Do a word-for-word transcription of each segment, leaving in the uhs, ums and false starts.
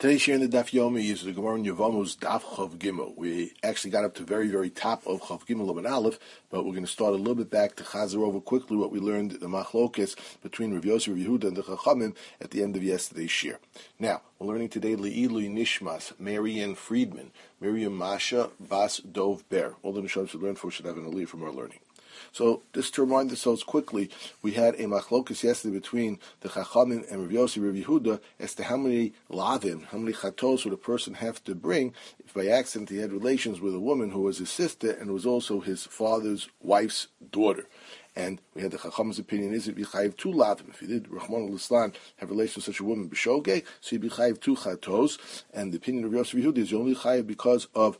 Today's share in the Daf Yomi is the Gemara in Yevamos Daf Chav Gimel. We actually got up to the very, very top of Chav Gimel Lamed Aleph, but we're going to start a little bit back to Chazer over quickly what we learned the Machlokes between Rav Yosef, Rav Yehuda, and the Chachamim at the end of yesterday's share. Now, we're learning today Le'ilui Nishmas, Marian Friedman, Miriam Masha, Bas Dov Ber. All the Nishads we learned for should have an aliyah from our learning. So, just to remind ourselves quickly, we had a machlokus yesterday between the Chachamim and Rav Yossi, Rav Yehuda, as to how many lavim, how many chatos would a person have to bring if by accident he had relations with a woman who was his sister and was also his father's wife's daughter. And we had the Chacham's opinion, is it b'chayiv two lavim? If he did, Rahman al-Islam, have relations with such a woman, b'shogeg, so he'd be chayiv two chatos. And the opinion of Rav Yossi, Rav Yehuda is only chayiv because of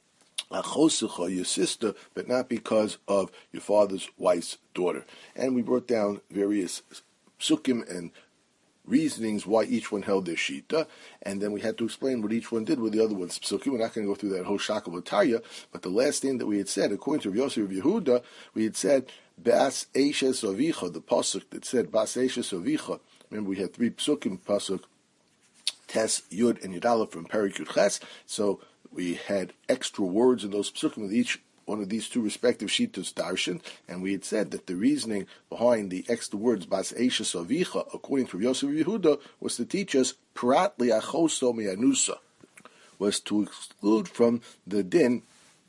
Achosecha, your sister, but not because of your father's wife's daughter. And we brought down various psukim and reasonings why each one held their shita, and then we had to explain what each one did with the other one's psukim. We're not going to go through that whole shak of Otarya, but the last thing that we had said, according to Rav Yosef of Yehuda, we had said, Bas Eishes Avicha, the pasuk that said, Bas Eishes Avicha. Remember, we had three psukim, pasuk, Tes, Yud, and Yudala from Perikut Ches, so we had extra words in those psukim with each one of these two respective shitos darshan, and we had said that the reasoning behind the extra words bas eishes avicha, according to Rav Yosef Yehuda, was to teach us prat liachoso mianusa, was to exclude from the din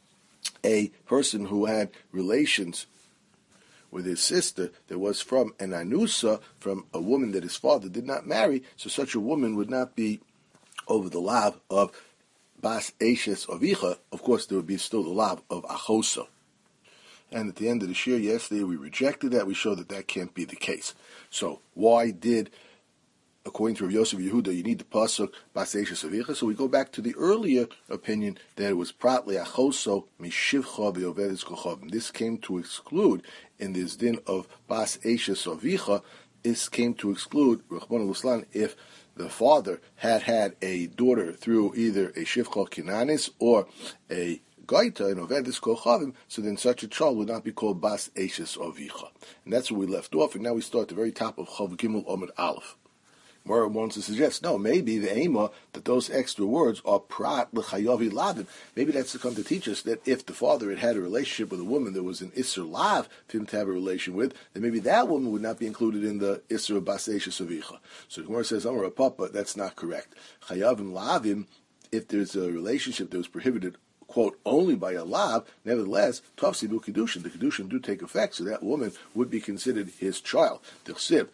a person who had relations with his sister that was from an anusa, from a woman that his father did not marry, so such a woman would not be over the lav of Bas Eishes Avicha. Of course, there would be still the lav of Achosa. And at the end of the shir yesterday, we rejected that. We showed that that can't be the case. So, why did, according to Rav Yosef Yehuda, you need the pasuk Bas Eishes Avicha? So we go back to the earlier opinion that it was Prat Le'achoso Mishivcha Be'ovedes Kochavim. This came to exclude, in this din of Bas Eishes Avicha, this came to exclude, Rahman al-Islam, if the father had had a daughter through either a Shivcha Kinanis or a Gaita in Ovedis Kochavim, so then such a child would not be called Bas Eishes Avicha. And that's where we left off, and now we start at the very top of Chav Gimel Omid Aleph. Mora wants to suggest, no, maybe the Ema, that those extra words are Prat L'chayavi Lavin. Maybe that's to come to teach us that if the father had had a relationship with a woman that was an Isser Lav for him to have a relation with, then maybe that woman would not be included in the Isser of Bas Eishes Avicha. So the Gemara says, Amar Papa, that's not correct. Chayavim Lavim, if there's a relationship that was prohibited, quote, only by a lav, nevertheless, tafsidu kedushin, the kedushin do take effect, so that woman would be considered his child. We have the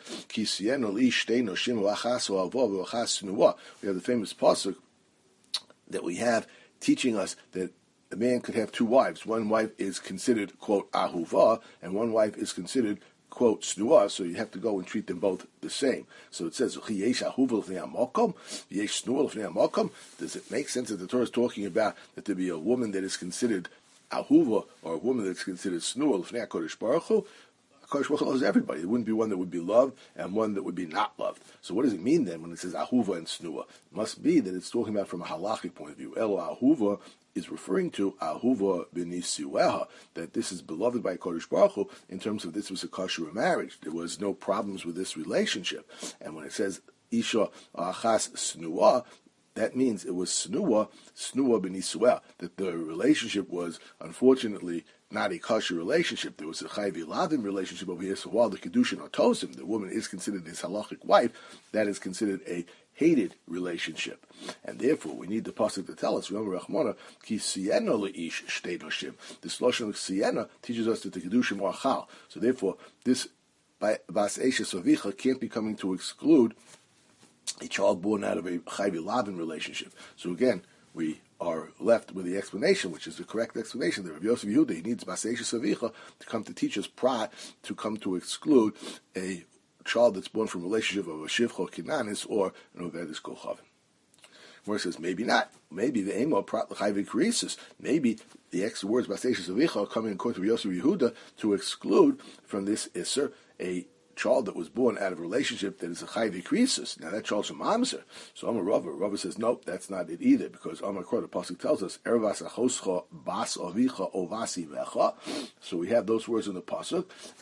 famous pasuk that we have teaching us that a man could have two wives. One wife is considered, quote, ahuva, and one wife is considered, quote, snua, so you have to go and treat them both the same. So it says, does it make sense that the Torah is talking about that there be a woman that is considered ahuva or a woman that is considered snua l'fnei HaKadosh Baruch Hu? HaKadosh Baruch Hu loves everybody. There wouldn't be one that would be loved and one that would be not loved. So what does it mean then when it says ahuva and snua? It must be that it's talking about from a halachic point of view. Elo ahuva is referring to ahuva b'nisiueha, that this is beloved by Kodesh Baruch Hu in terms of this was a kosher marriage. There was no problems with this relationship. And when it says isha achas snua, that means it was snua, snua b'nisueha, that the relationship was unfortunately not a kosher relationship. There was a chayvi lavim relationship over here. So while the kedushin are tosim, the woman is considered his halachic wife, that is considered a hated relationship. And therefore, we need the pasuk to tell us, remember, Rachmana, ki siena leish shtei noshim. This loshon of siena teaches us that the kedushim are chal. So therefore, this bas eishes avicha can't be coming to exclude a child born out of a chayvi lavim relationship. So again, we are left with the explanation, which is the correct explanation. The Rav Yosef Yehuda, he needs Bas Eishes Avicha to come to teach us prat, to come to exclude a child that's born from a relationship of a Shivcha Kinanis or an Ovedis Kochavim. Where it says, maybe not. Maybe the Emo Prat L'chayvi Krisis. Maybe the extra words Bas Eishes Avicha are coming according to Rav Yosef Yehuda to exclude from this Isser a child that was born out of a relationship that is a chayvi krisis. Now that child's a mamzer. So Amar Rava. Rava says, nope, that's not it either, because Amar Kor, the pasuk tells us, Ervas achoscha bas avicha ovasi vecha. So we have those words in the pasuk.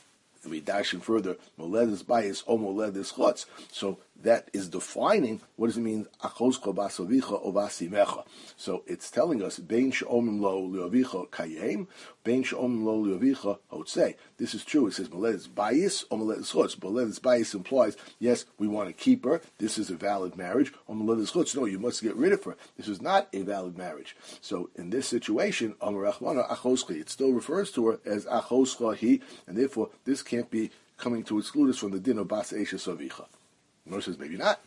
we dash in further, moledes bayis or moledes chutz. So that is defining what does it mean, achoscha basavicha o vasimecha. So it's telling us, bein she'omim lo leovicha kayem, bein she'omim lo leovicha hotzei. This is true. It says moledes bayis or moledes chutz. Moledes bayis implies, yes, we want to keep her. This is a valid marriage. Or moledes chutz, no, you must get rid of her. This is not a valid marriage. So in this situation, Amar Rachmana achoscha, it still refers to her as achoscha he, and therefore this can't be coming to exclude us from the din of bas eishes avicha. Gemara says maybe not.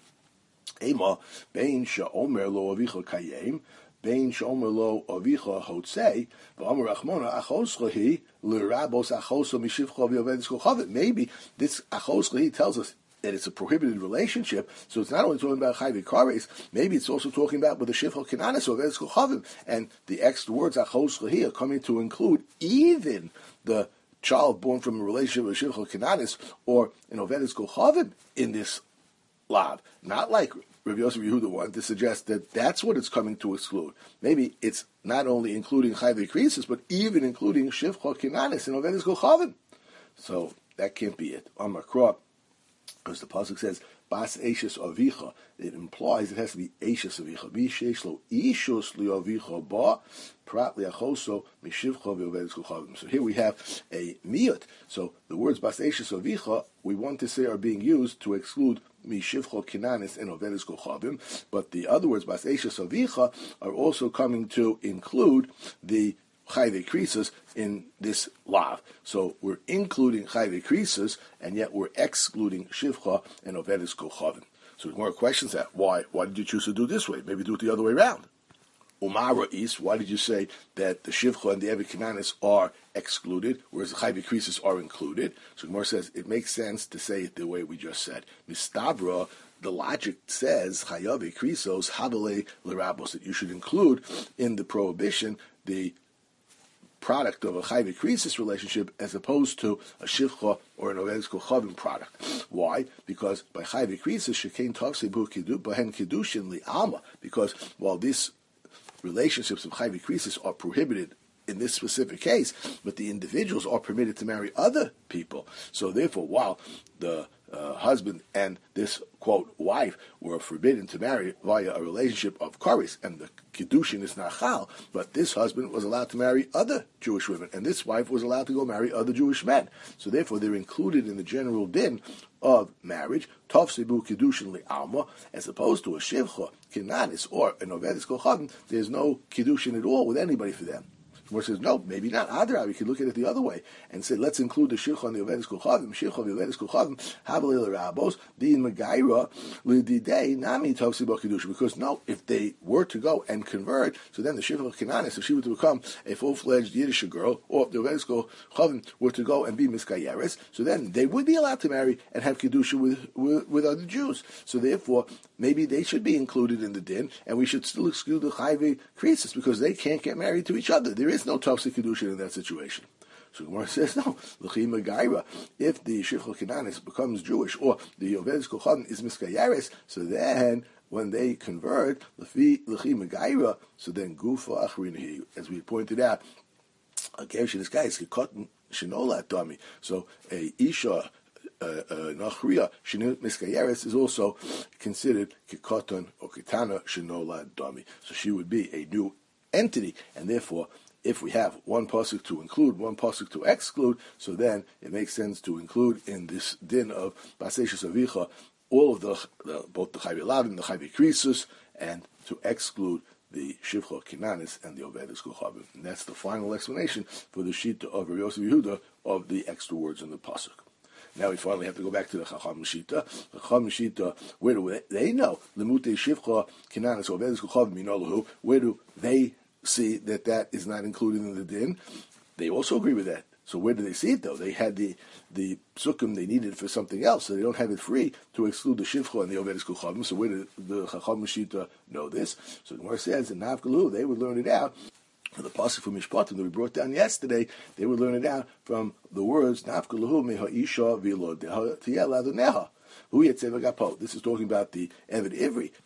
Ema bein she'omer lo avicha kayem, bein she'omer lo avicha hotzei, v'amar Rachmana achoscha he l'rabos achoscha mishivcha v'yovedis kochavit. Maybe this achoscha he tells us that it's a prohibited relationship, so it's not only talking about chayv kares, maybe it's also talking about with the shivcha kinanis or vedis kochavim, and the extra words achoscha he are coming to include even the child born from a relationship with shivcha kinanis or an ovedis kochavim in this lav, not like Rav Yosef Yehuda wanted to suggest that that's what it's coming to exclude. Maybe it's not only including chayv krisis, but even including shivcha kinanis and ovedis kochavim. So that can't be it. Amar Krah, because the pasuk says bas eishes avicha, it implies it has to be eishes avicha. Bi sheish lo ishus li avicha ba prat liachoso mishivcha v'ovedis kochavim. So here we have a miyut. So the words bas eishes avicha we want to say are being used to exclude mishivcha kinanis and ovedis kochavim, but the other words bas eishes avicha are also coming to include the chayve krisis in this lav. So we're including chayve krisis, and yet we're excluding shivcha and ovedis kochavim. So there's more questions that why why did you choose to do this way? Maybe do it the other way around. Umara is, why did you say that the shivcha and the evet kinanis are excluded, whereas the chayve krisis are included? So Gemara says it makes sense to say it the way we just said. Mistabra, the logic says chayav krisos habele lerabos, that you should include in the prohibition the product of a chayve krisis relationship as opposed to a shivcha or an ovedis kochavim product. Why? Because by chayve krisis shekein tavsebu kidu behen kidushin li alma. Because while these relationships of chayve krisis are prohibited in this specific case, but the individuals are permitted to marry other people. So therefore, while the uh, husband and this, quote, wife were forbidden to marry via a relationship of kares, and the kiddushin is nachal, but this husband was allowed to marry other Jewish women, and this wife was allowed to go marry other Jewish men. So therefore, they're included in the general din of marriage, tavsebu kiddushin li'alma, as opposed to a shivcha, kinanis, or an ovedis kochavim. There's no kiddushin at all with anybody for them. Gemara says, no, maybe not. Adra, we could look at it the other way and say, let's include the shivcha and the ovedis kochavim, shivcha and the ovedis kochavim, habalei l'rabos, di in megaira, l'didei, nami tavsebu kiddushin. Because no, if they were to go and convert, so then the shivcha kinanis, if she were to become a full-fledged Yiddish girl, or if the ovedis kochavim were to go and be miskayeres, so then they would be allowed to marry and have kiddushin with, with, with other Jews. So therefore, maybe they should be included in the din, and we should still exclude the chayve krisis because they can't get married to each other. There is no tafsik kedushin in that situation. So Gemara says no. L'chim megaira. If the shivcha kinanis becomes Jewish or the ovedis kochavim is miskayeres, so then when they convert l'chim megaira, so then gufa achrinahi, as we pointed out, a gersh in this guy is kikotin shenola dami. So a isha. Nachriya uh, uh, Shinut Miskayeres is also considered Kikoton or Kitana Shinola Dami. So she would be a new entity, and therefore, if we have one pasuk to include, one pasuk to exclude, so then it makes sense to include in this din of Baseshus Avicha all of the, the both the Chayve Lavim, the Chayve Krisus, and to exclude the Shivcha Kinanis and the Ovedis Kochavim. And that's the final explanation for the Shita of Rav Yosef Yehuda of the extra words in the pasuk. Now we finally have to go back to the Chacham Shita. The Chacham Shita, where do they know? Lemute Shivcha Kinanis Ovedis Kochavim Minolahu. Where do they see that that is not included in the din? They also agree with that. So where do they see it though? They had the the psukim they needed for something else, so they don't have it free to exclude the Shivcha and the Ovedis Kochavim. So where do the Chacham Shita know this? So the Gemara says in Navgalu they would learn it out. For the pasuk from Mishpatim that we brought down yesterday, they would learn it out from the words Nafkalahu meha isha v'lo deha tiyel adoneha hu yetzeva gapo. This is talking about the Eved Ivri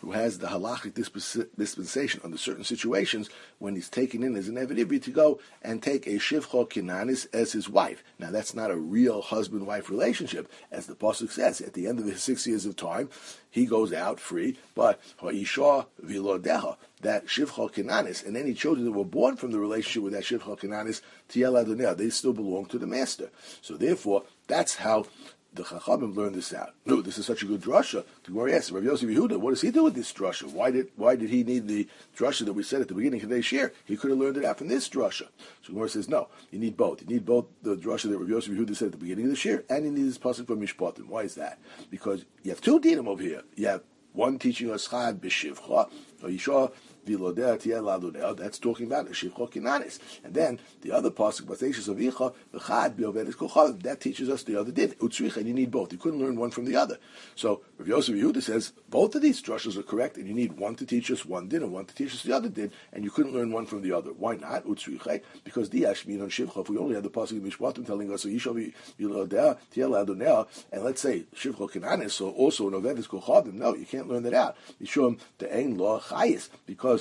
who has the halachic dispens- dispensation under certain situations when he's taken in as an Eved Ivri to go and take a Shivcha Kinanis as his wife. Now, that's not a real husband-wife relationship. As the Pasuk says, at the end of his six years of time, he goes out free, but Ha'isha Vilodeha, that Shivcha Kinanis, and any children that were born from the relationship with that Shivcha Kinanis, Tiel Adonai, they still belong to the master. So therefore, that's how the Chachamim learned this out. No, this is such a good drasha. The Gemara asks, Rav Yosef Yehuda, what does he do with this drasha? Why did why did he need the drasha that we said at the beginning of today's share? He could have learned it out from this drasha. So Gemara says, no, you need both. You need both the drasha that Rav Yosef Yehuda said at the beginning of the share, and you need this pasuk from Mishpatim. Why is that? Because you have two dinim over here. You have one teaching us chad b'shivcha, or Yishah Vilodea Tiel Adonai. That's talking about the Shivcha Kinanis. And then the other pasuk, Baseishus Avicha, V'chad B'Ovedis Kochalim, that teaches us the other din. Utzricha, and you need both. You couldn't learn one from the other. So Rav Yosef Yehuda says both of these drushes are correct, and you need one to teach us one din and one to teach us the other din, and you couldn't learn one from the other. Why not? Utzricha, because the Ashmin on Shivcha. If we only had the pasuk of Mishpatim telling us Yishah Vilodea Tiel Adonai, and let's say Shivcha Kinanis, so also an Ovedis Kochalim, no, you can't learn that out. Yishum the Ein Law Chayis, because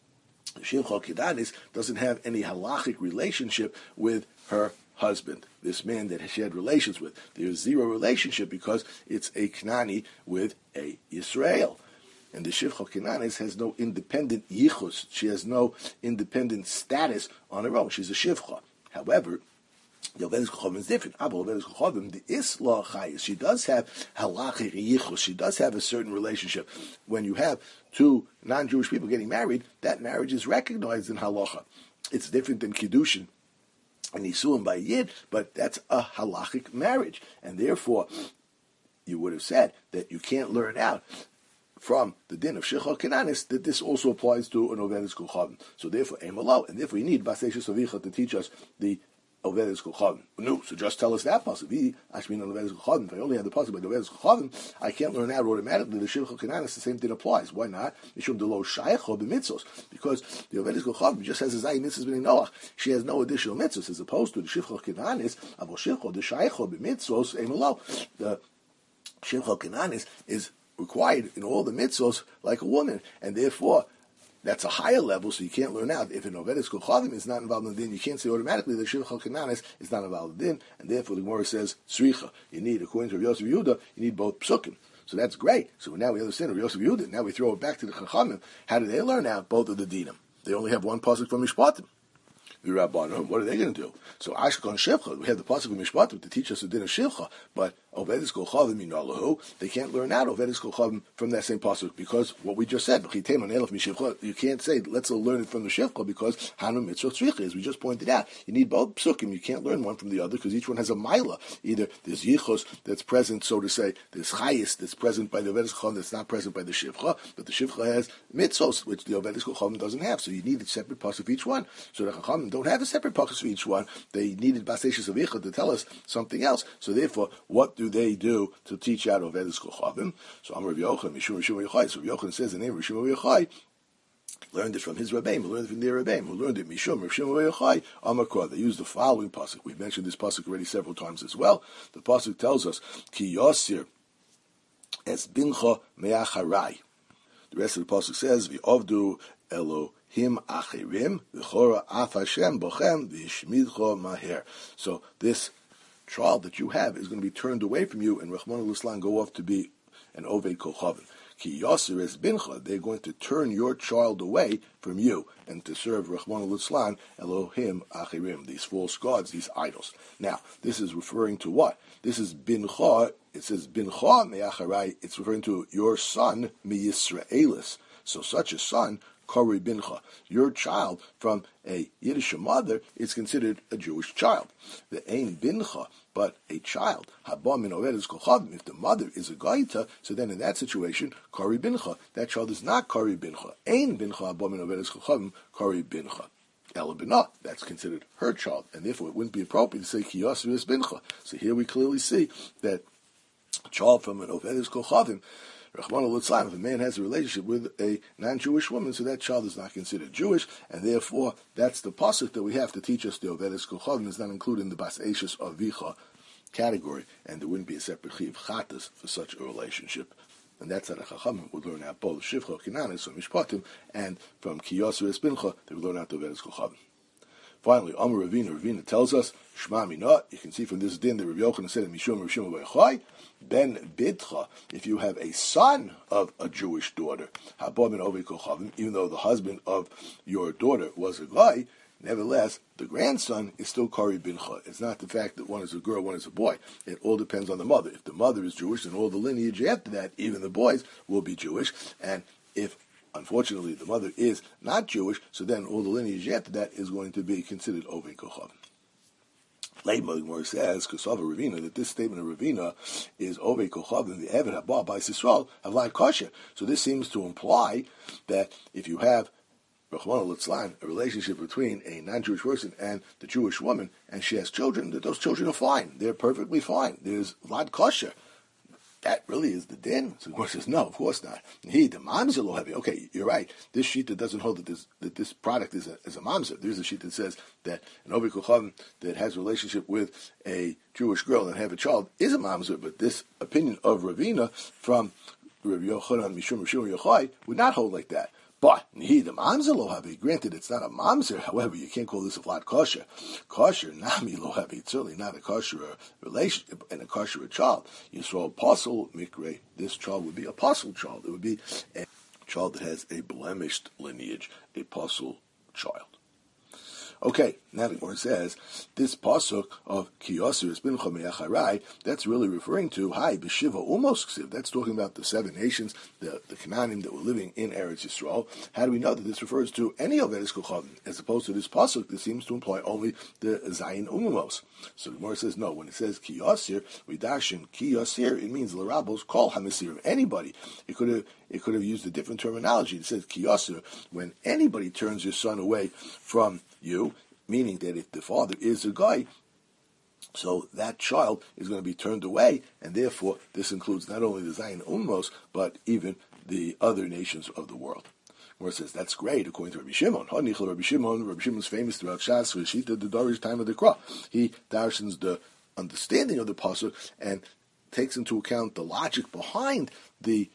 Shivcha Kinanis doesn't have any halachic relationship with her husband, this man that she had relations with. There's zero relationship because it's a Knani with a Yisrael. And the Shivcha Kinanis has no independent yichus. She has no independent status on her own. She's a Shivcha. However, the Ovedis Kochalim is different. Abba Ovedis Kochalim, the Isla Chayis, she does have halachic yichus. She does have a certain relationship. When you have two non-Jewish people getting married, that marriage is recognized in halacha. It's different than kiddushin and nisuim by yid, but that's a halachic marriage, and therefore you would have said that you can't learn out from the din of Shivcha Kinanis that this also applies to an Ovedis Kochalim. So therefore, Emalo, and therefore you need Baseishus Avicha to teach us the Ovedis Kochalim. No, so just tell us that pasuk. We actually mean Ovedis Kochalim. If I only had the pasuk by Ovedis Kochalim, I can't learn out automatically the Shivcha Kinanis. The same thing applies. Why not? Mishum delo shayecho b'mitzvos, because the Ovedis Kochalim just has a zayin mitzvos b'nei Noach. She has no additional mitzvos as opposed to the Shivcha Kinanis. Avo Shivcha the shayecho b'mitzvos emelo. The Shivcha Kinanis is required in all the mitzvos like a woman, and therefore that's a higher level, so you can't learn out. If an Ovedis Kochalim is not involved in the din, you can't say automatically that Shivcha Kinanis is not involved in the din, and therefore the Gemara says, Sricha. You need, according to Rav Yosef Yehuda, you need both psukim. So that's great. So now we understand Rav Yosef Yehuda. Now we throw it back to the Chachamim. How do they learn out both of the dinim? They only have one pasuk from Mishpatim. The Rabbanon, what are they going to do? So Ashkon Shivcha, we have the pasuk of Mishpatim to teach us the din of Shivcha, but Ovedis Kochalim minalahu, they can't learn out Ovedis Kochalim from that same pasuk because what we just said, you can't say let's learn it from the Shivcha because Hanu Mitzvah Tzricha, as we just pointed out. You need both psukim. You can't learn one from the other because each one has a mila. Either there's yichos that's present, so to say, there's chayis that's present by the Ovedis Kochalim that's not present by the Shivcha, but the Shivcha has mitzvos which the Ovedis Kochalim doesn't have. So you need a separate pasuk for each one. So the Chachamim don't have a separate pasuk for each one. They needed Baseishus Avicha to tell us something else. So therefore, what do they do to teach out Ovedis Kochalim? So Amar Rav Yochanan, Mishum Rishon Yochai. So Rav Yochanan says the name of Rishon Yochai learned it from his Rabbeim, who learned it from their Rabbeim, who learned it Mishum Rishon Yochai Amar Kor. They used the following pasuk. We've mentioned this pasuk already several times as well. The pasuk tells us Ki Yosir Es Bincha Me'acharai. The rest of the pasuk says V'Ovdu Elo Him achirim v'chora af Hashem bochem v'yishmidcho maher. So this child that you have is going to be turned away from you, and Rachmana litzlan go off to be an Oved Kochavim. Ki Yosir es bincha, they're going to turn your child away from you and to serve Rachmana litzlan Elohim achirim, these false gods, these idols. Now, this is referring to what? This is bincha. It says bincha me'acharai. It's referring to your son miyisraelis. So such a son, Kari Bincha, your child from a Yiddish mother is considered a Jewish child. The Ein Bincha, but a child, Haba min Ovedis Kochalim, if the mother is a Gaita, so then in that situation, Kari Bincha, that child is not Kari Bincha. Ein Bincha, Haba min Ovedis Kochalim, Kari Bincha. Ela Binah, that's considered her child, and therefore it wouldn't be appropriate to say Ki Yosir es Bincha. So here we clearly see that a child from an Ovedis Kochalim, Rachmana litzlan, if a man has a relationship with a non-Jewish woman, so that child is not considered Jewish, and therefore that's the pasuk that we have to teach us the Ovedis Kochalim is not included in the Baseishus Avicha category, and there wouldn't be a separate chiv chatas for such a relationship. And that's how the Chachamim would learn out both Shivcha, Kinanis, so Mishpatim, and from Kiyoser Espincha, they would learn out the Vedas Kochavim. Finally, Amar Ravina, Ravina tells us, Shema Mina, you can see from this din that Rabbi Yochanan said in Mishum Rishum Vayachai, Ben Bidcha, if you have a son of a Jewish daughter, Haba Ben Ovei Kochavim, even though the husband of your daughter was a guy, nevertheless, the grandson is still Kari Bincha. It's not the fact that one is a girl, one is a boy. It all depends on the mother. If the mother is Jewish, then all the lineage after that, even the boys, will be Jewish. And if, unfortunately, the mother is not Jewish, so then all the lineage after that is going to be considered Ovei Kochav. Leibman Gemara says, Kosova Ravina, that this statement of Ravina is Ovei Kochav and the Eved Haba by Sisrael have lied kosher. So this seems to imply that if you have a relationship between a non-Jewish person and the Jewish woman, and she has children, that those children are fine. They're perfectly fine. There's lad kosher. That really is the din. So the Gemara says, no, of course not. He, the mamzer lo heavy. Okay, you're right. This sheet that doesn't hold that this that this product is a, is a mamzer. There's a sheet that says that an Ovei Kochav that has a relationship with a Jewish girl and have a child is a mamzer. But this opinion of Ravina from Rabbi Yochanan Mishum Rishum Yochai would not hold like that. But he, the mamzer lo havi, granted it's not a mamzer, however, you can't call this a flat kosher. Kosher, nami lo havi, it's certainly not a kosher relationship and a kosher child. Yisrael apostle mikre, this child would be a apostle child. It would be a child that has a blemished lineage, a apostle child. Okay, now the Gemara says, this pasuk of Kiyoser Espincha Me'acharai, that's really referring to, Hai, B'Shiva Umos Ksiv, that's talking about the seven nations, the, the Canaanim that were living in Eretz Yisrael. How do we know that this refers to any of Eretz Kochavim, as opposed to this pasuk that seems to imply only the Zayin Umamos? So the Gemara says, no, when it says Kiyoser, Ridashin Kiyoser, it means L'Rabos Kol HaMesirim, anybody. It could have it could have used a different terminology. It says Kiyoser, when anybody turns your son away from you, meaning that if the father is a guy, so that child is going to be turned away, and therefore this includes not only the Zayin Ummos, but even the other nations of the world. Where it says, that's great, according to Rabbi Shimon. Rabbi Shimon, Rabbi Shimon's famous throughout Shas, for he did the Darish time of the Kra. He darshans the understanding of the pasuk and takes into account the logic behind the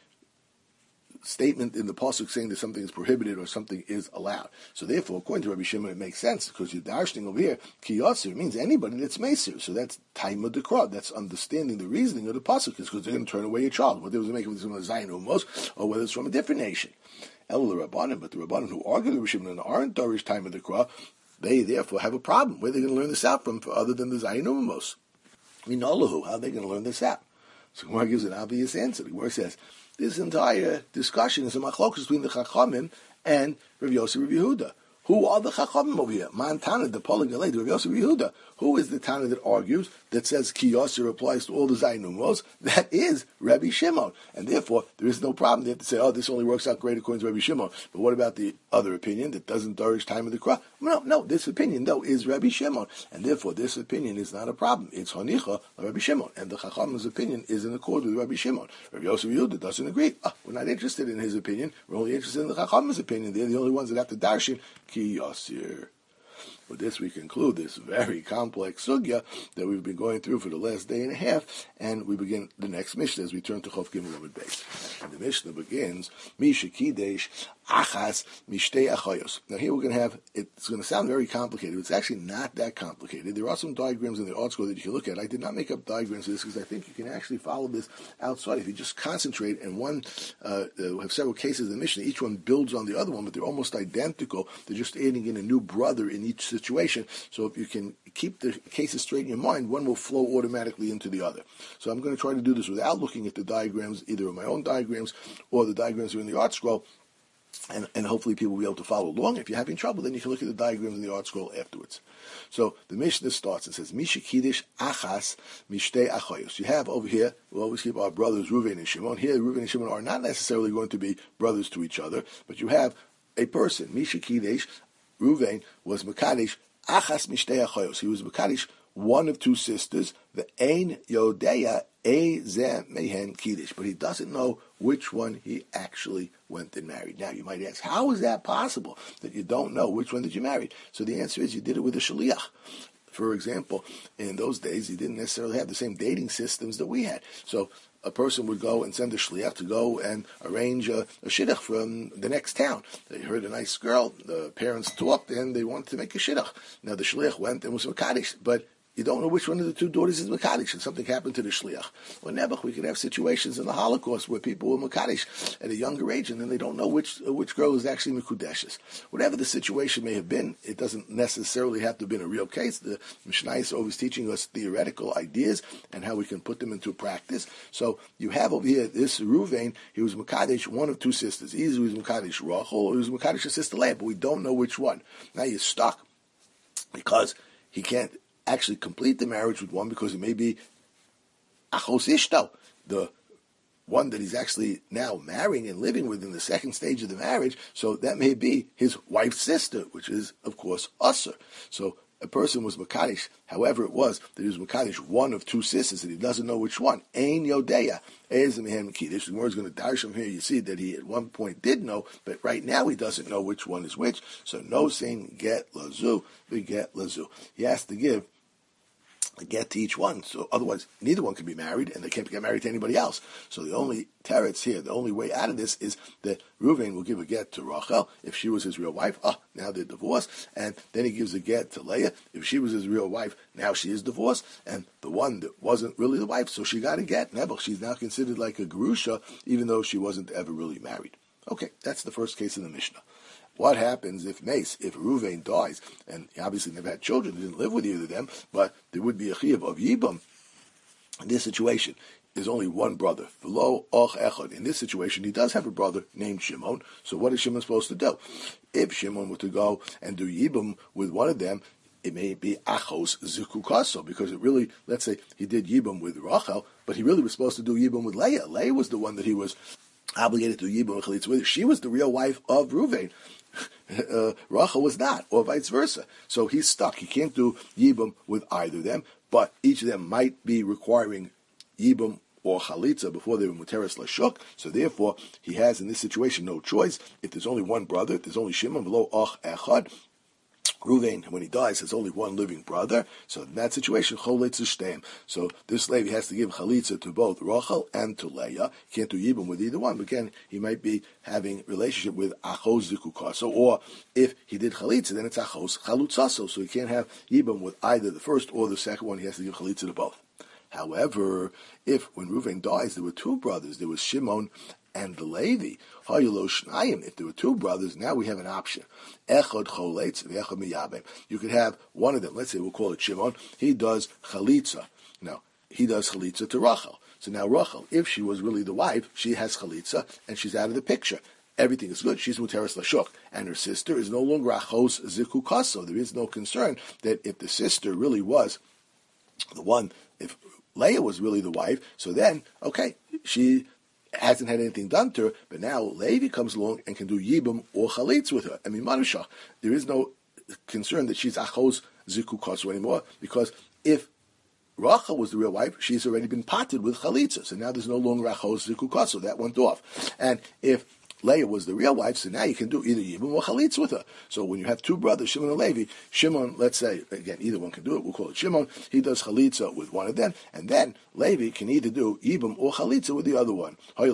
statement in the pasuk saying that something is prohibited or something is allowed. So therefore, according to Rabbi Shimon, it makes sense because you're darshing over here, ki yasir means anybody that's meisir. So that's time of the crowd. That's understanding the reasoning of the pasuk is because they're going to turn away your child, whether it was making this from a Zayin Umos or whether it's from a different nation. El the Rabbanim, but the Rabbanim who argue with Rabbi Shimon and aren't darish time of the crowd, they therefore have a problem. Where are they going to learn this out from for other than the Zayin Umos? Minalahu, how are they going to learn this out? So Gemara gives an obvious answer. The Gemara says, this entire discussion is a machlokus between the Chachamim and Rav Yosef Rav Yehuda. Who are the Chachamim over here? Man Tana, the Polygalei, Rav Yosef Rav Yehuda. Who is the Tana that argues, that says Ki Yosef applies to all the Zayin Umos? That is Rabbi Shimon. And therefore, there is no problem. They have to say, oh, this only works out great according to Rabbi Shimon. But what about the other opinion that doesn't nourish time of the crowd? No, no, this opinion, though, is Rabbi Shimon. And therefore, this opinion is not a problem. It's Hanicha of Rabbi Shimon. And the Chachamim's opinion is in accord with Rabbi Shimon. Rabbi Yosef Yehuda doesn't agree. Ah, we're not interested in his opinion. We're only interested in the Chachamim's opinion. They're the only ones that have to darshan Ki Yosef. With this, we conclude this very complex sugya that we've been going through for the last day and a half, and we begin the next Mishnah as we turn to Chof Gimel Amud Beis. And the Mishnah begins, Misha Kidesh Achas Mishtei Achayos. Now here we're going to have, it's going to sound very complicated. It's actually not that complicated. There are some diagrams in the art school that you can look at. I did not make up diagrams for this because I think you can actually follow this outside. If you just concentrate, and one, uh, uh, we have several cases in the Mishnah, each one builds on the other one, but they're almost identical. They're just adding in a new brother in each situation. So if you can keep the cases straight in your mind, one will flow automatically into the other. So I'm going to try to do this without looking at the diagrams, either of my own diagrams or the diagrams that are in the art scroll, and, and hopefully people will be able to follow along. If you're having trouble, then you can look at the diagrams in the art scroll afterwards. So the Mishnah starts and says, Misha Kiddush Achas Mishtei Achayos. You have over here, we'll always keep our brothers Reuven and Shimon. Here, Reuven and Shimon are not necessarily going to be brothers to each other, but you have a person, Misha Kiddush. Reuven was Mekadesh Achas Mishtei Achayos. He was Mekadesh, one of two sisters, the Ein Yodeya Eze Mehen Kiddush, but he doesn't know which one he actually went and married. Now you might ask, how is that possible that you don't know which one that you married? So the answer is you did it with a shaliach. For example, in those days, you didn't necessarily have the same dating systems that we had. So a person would go and send a shliach to go and arrange a, a shidduch from the next town. They heard a nice girl, the parents talked, and they wanted to make a shidduch. Now the shliach went and was Makadish, but you don't know which one of the two daughters is Makadish, and something happened to the shliach. Or Nebuch, we could have situations in the Holocaust where people were Makadish at a younger age, and then they don't know which uh, which girl is actually Mekudeshes. Whatever the situation may have been, it doesn't necessarily have to have been a real case. The Mishnah is always teaching us theoretical ideas and how we can put them into practice. So you have over here this Ruvain, he was Makadish, one of two sisters. Either he was Makadish Rachel or he was Makadish his sister Leah, but we don't know which one. Now you're stuck because he can't actually complete the marriage with one because it may be achos ishto, the one that he's actually now marrying and living with in the second stage of the marriage. So that may be his wife's sister, which is, of course, usher. So a person was Makadish, however it was, that he was Makadish one of two sisters, and he doesn't know which one. Ein Yodeya. Ez Mehen Makidish. The word is going to dash from here. You see that he at one point did know, but right now he doesn't know which one is which. So no saying get lazu, we get lazu. He has to give a get to each one. So otherwise, neither one can be married, and they can't get married to anybody else. So the only teretz here, the only way out of this is that Reuven will give a get to Rachel if she was his real wife. Oh, now they're divorced. And then he gives a get to Leah if she was his real wife. Now she is divorced. And the one that wasn't really the wife, so she got a get. Nebuch, she's now considered like a gerusha, even though she wasn't ever really married. Okay, that's the first case in the Mishnah. What happens if Mace, if Ruvain dies, and he obviously never had children, he didn't live with either of them, but there would be a chiyuv of Yibam. In this situation, there's only one brother. V'lo och echad. In this situation, he does have a brother named Shimon. So what is Shimon supposed to do? If Shimon were to go and do Yibam with one of them, it may be achos zikukaso, because it really, let's say he did Yibam with Rachel, but he really was supposed to do Yibam with Leah. Leah was the one that he was obligated to do Yibam and Chalitza with. She was the real wife of Ruvain. Uh, Rachel was not, or vice versa. So he's stuck. He can't do Yibam with either of them, but each of them might be requiring Yibam or Chalitza before they were Muteris Lashuk. So therefore, he has in this situation no choice. If there's only one brother, if there's only Shimon, below Och Echad, Ruvain, when he dies, has only one living brother. So in that situation, Choletz Shteim. So this Levi has to give Chalitza to both Rachel and to Leah. He can't do Yibam with either one. But again, he might be having relationship with Achos Zikukaso. Or if he did Chalitza, then it's Achos Chalutzaso. So he can't have Yibam with either the first or the second one. He has to give Chalitza to both. However, if when Ruvain dies, there were two brothers, there was Shimon and the Levi, if there were two brothers, now we have an option. Echad choletz v'echad miyabem. You could have one of them, let's say we'll call it Shimon, he does chalitza. Now, he does chalitza to Rachel. So now Rachel, if she was really the wife, she has chalitza, and she's out of the picture. Everything is good. She's muteris lashuk, and her sister is no longer achos zikukaso. There is no concern that if the sister really was the one, if Leah was really the wife, so then, okay, she hasn't had anything done to her, but now Levi comes along and can do Yibam or Chalitz with her. I mean, Manashach, there is no concern that she's Achos Zikukasu anymore, because if Rachel was the real wife, she's already been potted with Chalitza, so now there's no longer Achos Zikukasu. That went off. And if Leah was the real wife, so now you can do either Yibam or Chalitz with her. So when you have two brothers, Shimon and Levi, Shimon, let's say, again, either one can do it, we'll call it Shimon, he does Chalitza with one of them, and then Levi can either do Yibam or Chalitza with the other one. He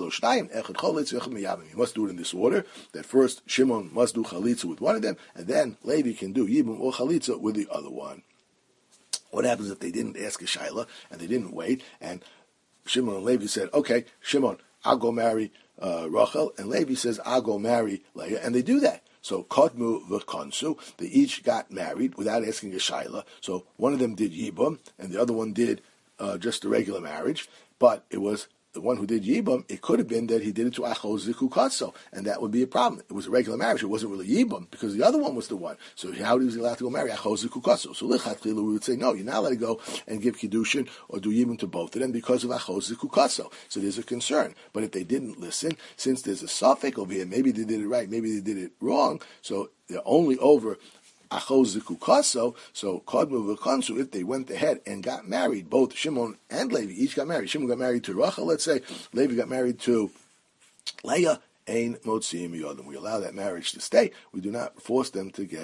must do it in this order, that first Shimon must do Chalitza with one of them, and then Levi can do Yibam or Chalitza with the other one. What happens if they didn't ask a Shaila, and they didn't wait, and Shimon and Levi said, okay, Shimon, I'll go marry Uh, Rachel, and Levi says, I'll go marry Leah, and they do that. So, Kodmu v'konsu, they each got married without asking a shaila. So, one of them did Yibam, and the other one did uh, just a regular marriage, but it was the one who did Yibam, it could have been that he did it to Achos Zikukaso, and that would be a problem. It was a regular marriage, it wasn't really Yibam, because the other one was the one. So how was he allowed to go marry Achos Zikukaso? So Lichatchila, we would say, no, you're not allowed to go and give Kiddushin or do Yibam to both of them because of Achos Zikukaso. So there's a concern. But if they didn't listen, since there's a suffix over here, maybe they did it right, maybe they did it wrong, so they're only over Achos Zikukaso, so Kodmu v'konsu, if they went ahead and got married, both Shimon and Levi each got married. Shimon got married to Rachel, let's say, Levi got married to Leah, Ein Motziim Yodim. We allow that marriage to stay. We do not force them to get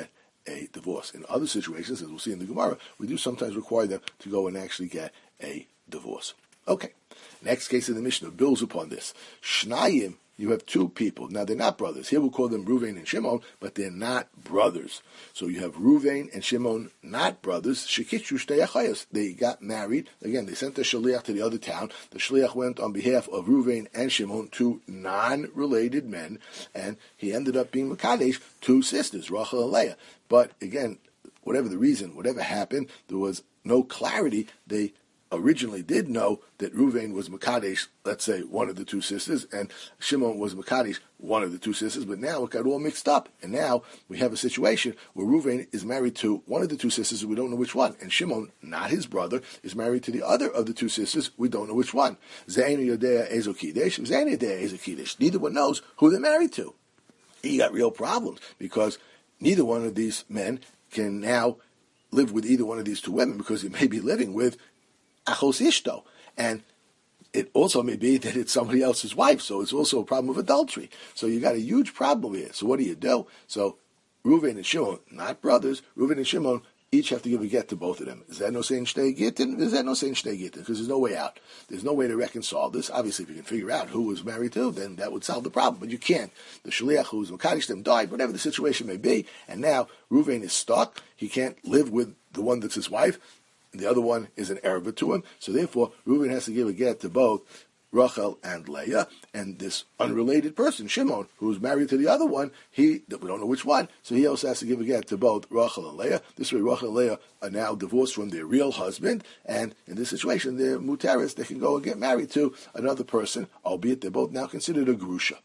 a divorce. In other situations, as we'll see in the Gemara, we do sometimes require them to go and actually get a divorce. Okay, next case in the Mishnah builds upon this. Shnayim, you have two people. Now, they're not brothers. Here we'll call them Ruvain and Shimon, but they're not brothers. So you have Ruvain and Shimon, not brothers. Shekitchu shtei achayos. They got married. Again, they sent the shaliach to the other town. The shaliach went on behalf of Ruvain and Shimon, two non-related men, and he ended up being Makadesh, two sisters, Rachel and Leah. But again, whatever the reason, whatever happened, there was no clarity. They originally did know that Ruvain was Makadesh, let's say, one of the two sisters, and Shimon was Makadesh, one of the two sisters, but now it got all mixed up. And now we have a situation where Ruvain is married to one of the two sisters, and we don't know which one. And Shimon, not his brother, is married to the other of the two sisters, we don't know which one. Zainu Yodea Ezo Kiddush, Zainu Yodea Ezo Kiddush. Neither one knows who they're married to. He got real problems, because neither one of these men can now live with either one of these two women, because he may be living with Achos Ishto. And it also may be that it's somebody else's wife, so it's also a problem of adultery. So you got a huge problem here. So what do you do? So Reuven and Shimon, not brothers, Reuven and Shimon each have to give a get to both of them. Is that no saying shtei gittin? Is that no saying shtei gittin? Because there's no way out. There's no way to reconcile this. Obviously, if you can figure out who was married to, then that would solve the problem. But you can't. The shaliach who was Makadesh them died, whatever the situation may be, and now Reuven is stuck. He can't live with the one that's his wife. The other one is an Arab to him, so therefore Reuven has to give a get to both Rachel and Leah, and this unrelated person, Shimon, who's married to the other one, he we don't know which one, so he also has to give a get to both Rachel and Leah. This way, Rachel and Leah are now divorced from their real husband, and in this situation, they're mutaris. They can go and get married to another person, albeit they're both now considered a grusha.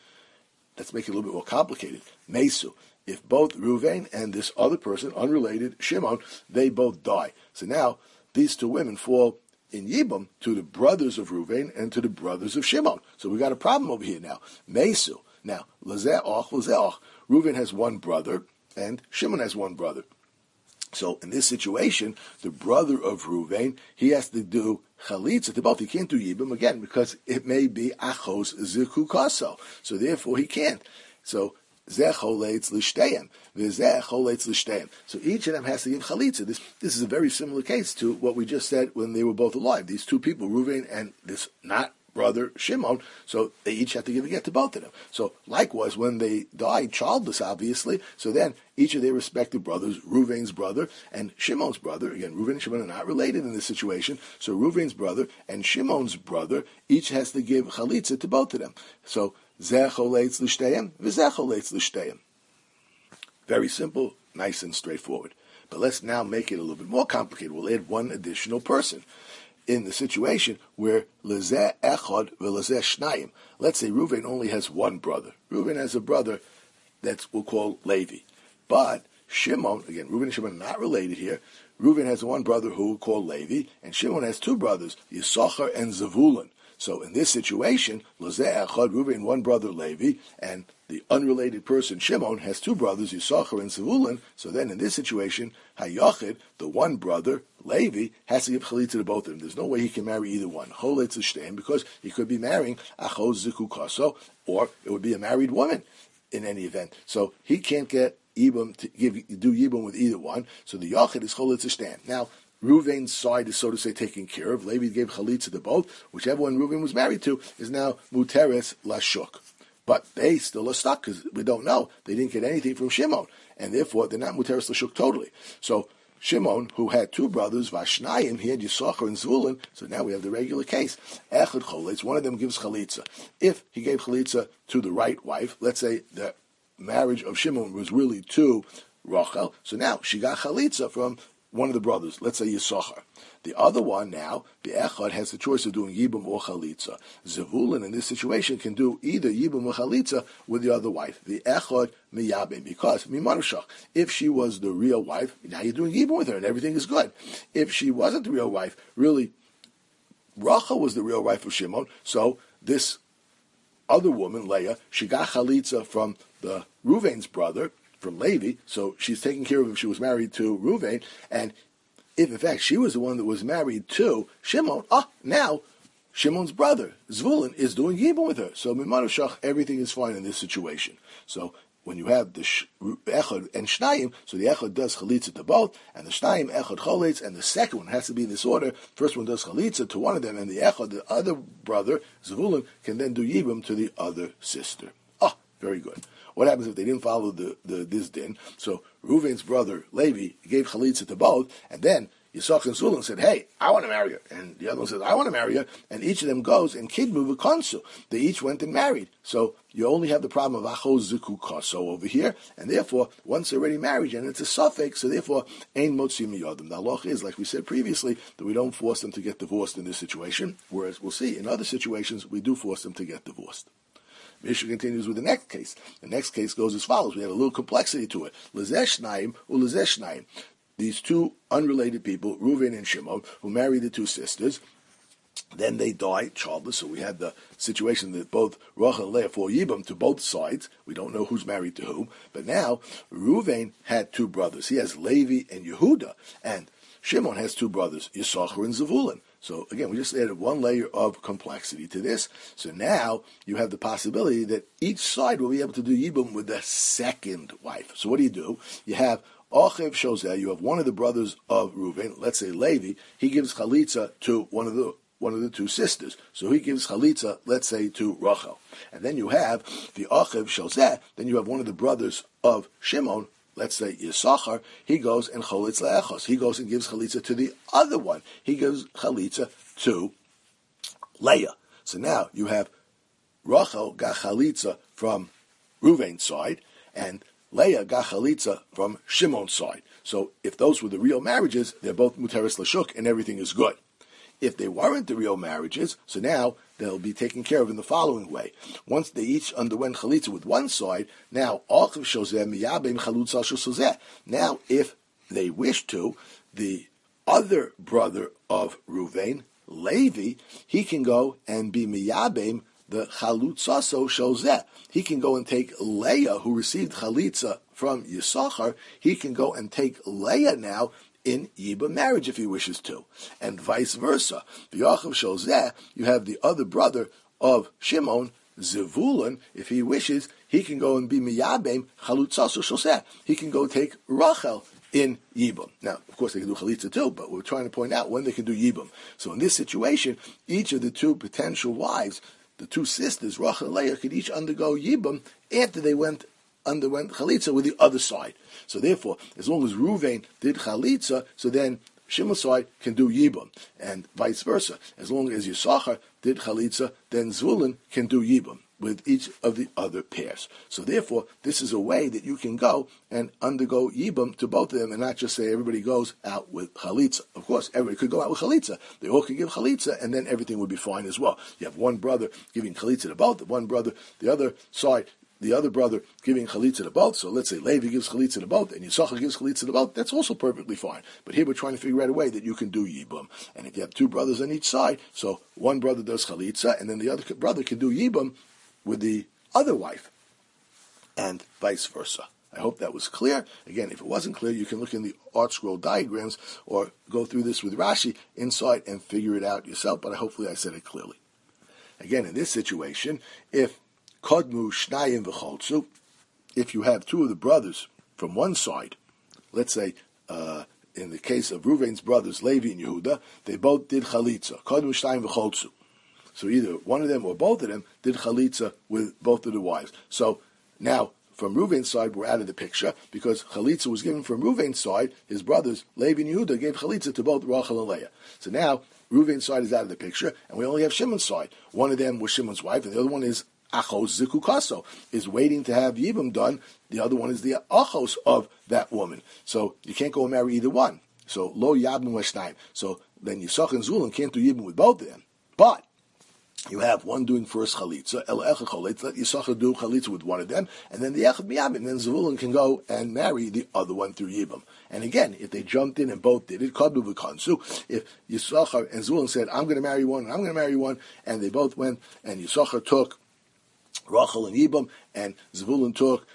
Let's make it a little bit more complicated. Mesu. If both Reuven and this other person, unrelated, Shimon, they both die. So now, these two women fall in Yibam to the brothers of Reuven and to the brothers of Shimon. So we got a problem over here now. Mesu. Now, Lazeach, Lazeach. Reuven has one brother, and Shimon has one brother. So in this situation, the brother of Reuven, he has to do chalitza to both. He can't do Yibam again, because it may be Achos Zikukaso. So therefore he can't. So Zeh choletz l'shteihem, v'zeh choletz l'shteihem. So each of them has to give chalitza. This this is a very similar case to what we just said when they were both alive. These two people, Reuven and this not brother Shimon, so they each have to give a get to both of them. So likewise, when they died childless, obviously, so then each of their respective brothers, Reuven's brother and Shimon's brother, again, Reuven and Shimon are not related in this situation, so Reuven's brother and Shimon's brother each has to give chalitza to both of them. So Zeh choletz l'shteihem, v'zeh choletz l'shteihem. Very simple, nice and straightforward. But let's now make it a little bit more complicated. We'll add one additional person in the situation where lezeh echad v'lezeh shnayim. Let's say Reuven only has one brother. Reuven has a brother that we'll call Levi. But Shimon, again, Reuven and Shimon are not related here. Reuven has one brother who we'll call Levi, and Shimon has two brothers, Yisachar and Zevulun. So in this situation, Lezeh Echad, Reuven, one brother Levi, and the unrelated person Shimon has two brothers, Yisachar and Zevulun. So then in this situation, Hayachid, the one brother, Levi, has to give chalitza to both of them. There's no way he can marry either one. Choletz l'shteihem, because he could be marrying Achos Zikukaso, or it would be a married woman in any event. So he can't get Yibam to give do Yibam with either one. So the Yachid is Choletz l'shteihem. Now, Reuven's side is, so to say, taken care of. Levi gave chalitza to both. Whichever one Reuven was married to is now muteres lashuk. But they still are stuck, because we don't know. They didn't get anything from Shimon, and therefore they're not muteres lashuk totally. So Shimon, who had two brothers, Vashnayim, he had Yisachar and Zvulun, so now we have the regular case. Echad choletz, one of them gives chalitza. If he gave chalitza to the right wife, let's say the marriage of Shimon was really to Rachel, so now she got chalitza from one of the brothers, let's say Yisachar. The other one now, the Echad, has the choice of doing Yibam or Chalitza. Zevulun, in this situation, can do either Yibam or Chalitza with the other wife. The Echad miyabe, because mimanushach, if she was the real wife, now you're doing Yibam with her and everything is good. If she wasn't the real wife, really, Rachel was the real wife of Shimon, so this other woman, Leah, she got Chalitza from the Reuven's brother, from Levi, so she's taking care of him. She was married to Reuven, and if in fact she was the one that was married to Shimon, ah, now Shimon's brother Zvulun is doing Yibam with her. So Mimanushach, everything is fine in this situation. So when you have the sh- echad and shnayim, so the echad does chalitza to both, and the shnayim echad cholitz, and the second one has to be in this order. First one does chalitza to one of them, and the echad, the other brother, Zvulun, can then do yibum to the other sister. Oh, very good. What happens if they didn't follow the, the this din? So Reuven's brother Levi gave chalitza to both, and then Yisachar and Zvulun said, "Hey, I want to marry her," and the other one says, "I want to marry her," and each of them goes and kidmu v'konsu. They each went and married. So you only have the problem of achos ziku kaso over here, and therefore once they're already married, and it's a suffix, so therefore ein motzi miyadim. The halacha is, like we said previously, that we don't force them to get divorced in this situation, whereas we'll see in other situations we do force them to get divorced. Mishnah continues with the next case. The next case goes as follows. We have a little complexity to it. Lezeshnaim ulezeshnaim. These two unrelated people, Reuven and Shimon, who married the two sisters, then they die childless. So we had the situation that both Rachel and Leah fall yibum to both sides. We don't know who's married to whom. But now, Reuven had two brothers. He has Levi and Yehuda. And Shimon has two brothers, Yisachar and Zavulun. So again, we just added one layer of complexity to this. So now you have the possibility that each side will be able to do yibum with the second wife. So what do you do? You have Achiv Shozeh, you have one of the brothers of Reuven, let's say Levi, he gives chalitza to one of the one of the two sisters. So he gives chalitza, let's say, to Rachel. And then you have the Achiv Shozeh, then you have one of the brothers of Shimon, let's say Yisachar, he goes and chalitz le'echos. He goes and gives chalitza to the other one. He gives chalitza to Leah. So now you have Rachel got chalitza from Reuven's side, and Leah got chalitza from Shimon's side. So if those were the real marriages, they're both muteris l'shuk and everything is good. If they weren't the real marriages, so now they'll be taken care of in the following way. Once they each underwent chalitza with one side, now achiv shozeh miyabim chalutza shozeh. Now, if they wish to, the other brother of Reuven, Levi, he can go and be miyabim the chalutzaso shozeh. He can go and take Leah, who received chalitza from Yisachar, he can go and take Leah now in yibum marriage if he wishes to, and vice versa. V'yachav shozeh, you have the other brother of Shimon, Zevulun, if he wishes, he can go and be miyabem chalutzaso shozeh. He can go take Rachel in yibum. Now, of course, they can do chalitza too, but we're trying to point out when they can do yibum. So in this situation, each of the two potential wives, the two sisters, Rachel and Leah, could each undergo yibum after they went underwent chalitza with the other side. So therefore, as long as Reuven did chalitza, so then Shimon's side can do yibum, and vice versa. As long as Yisachar did chalitza, then Zvulun can do yibum with each of the other pairs. So therefore, this is a way that you can go and undergo yibum to both of them, and not just say everybody goes out with chalitza. Of course, everybody could go out with chalitza. They all could give chalitza, and then everything would be fine as well. You have one brother giving chalitza to both, one brother, the other side, the other brother giving chalitza to both. So let's say Levi gives chalitza to both, and Yisachar gives chalitza to both. That's also perfectly fine. But here we're trying to figure out a way that you can do yibum. And if you have two brothers on each side, so one brother does chalitza, and then the other brother can do yibum with the other wife, and vice versa. I hope that was clear. Again, if it wasn't clear, you can look in the art scroll diagrams or go through this with Rashi inside and figure it out yourself, but hopefully I said it clearly. Again, in this situation, if Kodmu Shnayim V'choltzu, if you have two of the brothers from one side, let's say uh, in the case of Reuven's brothers, Levi and Yehuda, they both did chalitza, Kodmu Shnayim V'choltzu. So either one of them or both of them did chalitza with both of the wives. So now, from Reuven's side, we're out of the picture, because chalitza was given from Reuven's side. His brothers, Levi and Yehuda, gave chalitza to both Rachel and Leah. So now, Reuven's side is out of the picture, and we only have Shimon's side. One of them was Shimon's wife, and the other one is Achos Zikukaso, is waiting to have Yibum done. The other one is the Achos of that woman. So you can't go and marry either one. So Lo Yabim Weshnaim. So then Yisachar and Zulun can't do Yibum with both of them. But you have one doing first chalitza, el echad chalitza, let Yisachar do chalitza with one of them, and then the echad miyabim, then Zvulun can go and marry the other one through Yibum. And again, if they jumped in and both did it, kadlu v'kansu, if Yisachar and Zvulun said, I'm going to marry one, and I'm going to marry one, and they both went, and Yisachar took Rachel and Yibum, and Zvulun took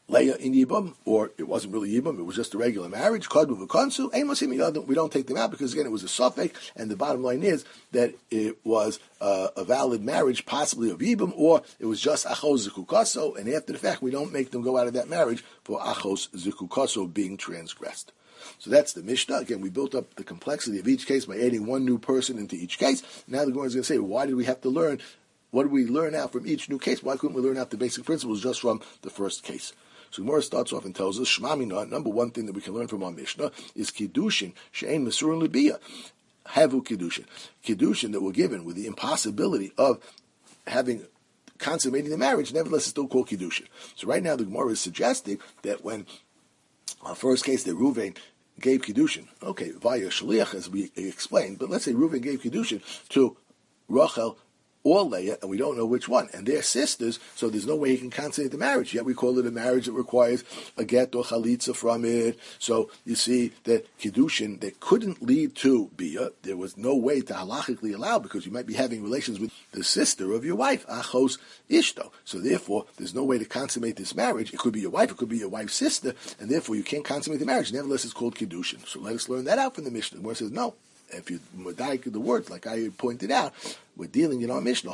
Leah in Yibam, or it wasn't really Yibam, it was just a regular marriage. We don't take them out because, again, it was a suffix, and the bottom line is that it was uh, a valid marriage, possibly of Yibam, or it was just Achos Zikukaso, and after the fact, we don't make them go out of that marriage for Achos Zikukaso being transgressed. So that's the Mishnah. Again, we built up the complexity of each case by adding one new person into each case. Now the Gemara is going to say, why did we have to learn? What did we learn out from each new case? Why couldn't we learn out the basic principles just from the first case? So Gemara starts off and tells us, Shema Mina, number one thing that we can learn from our Mishnah is Kiddushin, She'ein Mesur Libiyah. Havu Kiddushin. Kiddushin that were given with the impossibility of having consummating the marriage, nevertheless it's still called Kiddushin. So right now the Gemara is suggesting that when our first case that Reuven gave Kiddushin, okay, via Shaliach as we explained, but let's say Reuven gave Kiddushin to Rachel or Leah, and we don't know which one, and they're sisters, so there's no way he can consummate the marriage. Yet we call it a marriage that requires a get or chalitza from it. So you see that Kiddushin that couldn't lead to Bia, there was no way to halachically allow, because you might be having relations with the sister of your wife, Achos Ishto. So therefore, there's no way to consummate this marriage. It could be your wife, it could be your wife's sister, and therefore you can't consummate the marriage. Nevertheless, it's called Kiddushin. So let us learn that out from the Mishnah, where it says, no, if you medayik the words, like I pointed out, we're dealing in our Mishnah,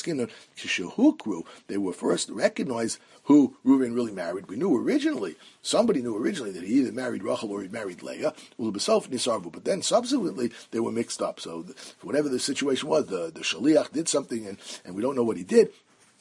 they were first recognized who Reuven really married. We knew originally, somebody knew originally that he either married Rachel or he married Leah, but then subsequently they were mixed up. So whatever the situation was, the, the Shaliach did something and, and we don't know what he did.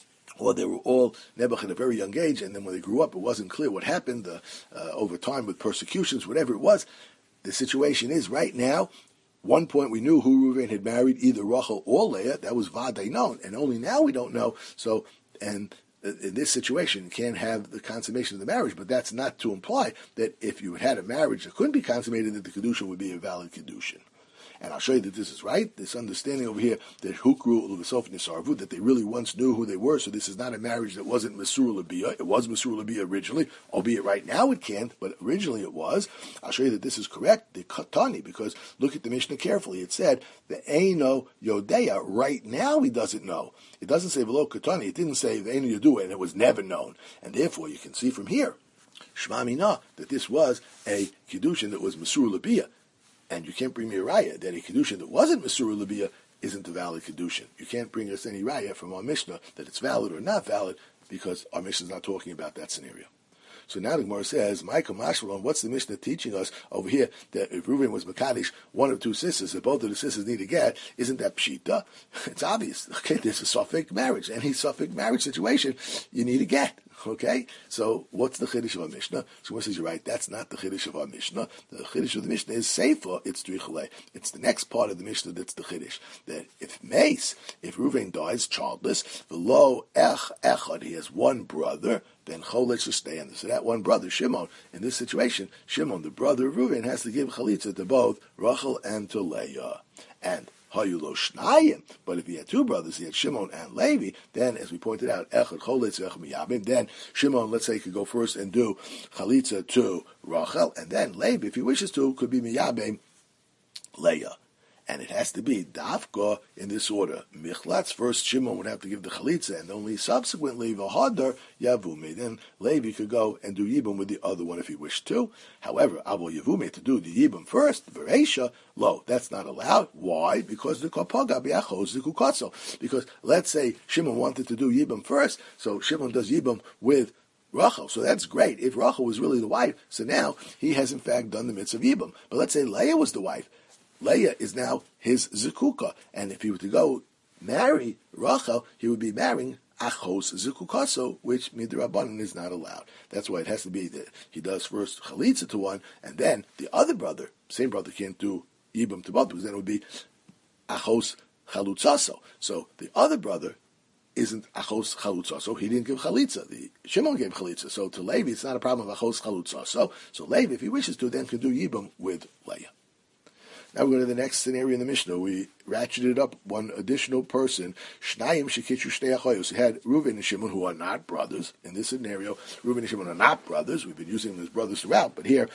Or they were all Nebuch at a very young age, and then when they grew up, it wasn't clear what happened uh, uh, over time with persecutions, whatever it was. The situation is right now, one point we knew who Reuven had married, either Rachel or Leah. That was Vaday known, and only now we don't know. So, and in this situation, you can't have the consummation of the marriage, but that's not to imply that if you had a marriage that couldn't be consummated, that the Kiddushin would be a valid Kiddushin. And I'll show you that this is right. This understanding over here that Hukru Uluvasof Nisarvu, that they really once knew who they were. So this is not a marriage that wasn't Mesur Labiyah. It was Mesur Labiyah originally, albeit right now it can't, but originally it was. I'll show you that this is correct. The Katani, because look at the Mishnah carefully. It said the Eino Yodeya. Right now he doesn't know. It doesn't say Velo Katani. It didn't say the Eino Yodua, and it was never known. And therefore you can see from here, Shema Mina, that this was a Kiddushin that was Mesur Labiyah. And you can't bring me a raya that a Kiddushin that wasn't Mesur Labiyah isn't a valid Kiddushin. You can't bring us any raya from our Mishnah that it's valid or not valid, because our Mishnah is not talking about that scenario. So now the Gemara says, Micah Mashmalon, what's the Mishnah teaching us over here that if Reuven was Makadish, one or two sisters, that both of the sisters need to get, isn't that Pshita? It's obvious. Okay, there's a Suffolk marriage. Any Suffolk marriage situation, you need a get. Okay, so what's the Chiddush of our Mishnah? So one says, you're right, that's not the Chiddush of our Mishnah. The Chiddush of the Mishnah is Seifa, it's Drichale. It's the next part of the Mishnah that's the Chiddush. That if Mace, if Reuven dies childless, V'lo Ech Echad, he has one brother, then Choletz will stay in. So that one brother, Shimon, in this situation, Shimon, the brother of Reuven, has to give Chalitza to both Rachel and to Leah. And Hayulo Shnayim, but if he had two brothers, he had Shimon and Levi, then, as we pointed out, Echad Choletz Echad Miyabim, then Shimon, let's say, could go first and do Chalitza to Rachel, and then Levi, if he wishes to, could be Miyabim Leah. And it has to be Dafka in this order. Michlatz, first Shimon would have to give the Chalitza, and only subsequently V'hadar Yavumi. Then Levi could go and do Yibum with the other one if he wished to. However, Avo Yavumi, to do the Yibum first, Veresha, lo, that's not allowed. Why? Because the Kopaga Biachos Zikukatso. Because let's say Shimon wanted to do Yibum first, so Shimon does Yibum with Rachel, so that's great. If Rachel was really the wife, so now he has in fact done the mitzvah of Yibum. But let's say Leah was the wife. Leah is now his Zikuka, and if he were to go marry Rachel, he would be marrying Achos Zikukaso, which Midrabanan is not allowed. That's why it has to be that he does first Chalitza to one, and then the other brother, same brother, can't do Yibum to both, because then it would be Achos Chalutzaso. So the other brother isn't Achos Chalutzaso, he didn't give Chalitza. The Shimon gave Chalitza. So to Levi, it's not a problem of Achos Chalutzaso. So Levi, if he wishes to, then can do Yibum with Leah. Now we go to the next scenario in the Mishnah. We ratcheted up one additional person. Shnayim shekitchu shnei achoyos. We had Reuven and Shimon, who are not brothers. In this scenario, Reuven and Shimon are not brothers. We've been using them as brothers throughout, but here,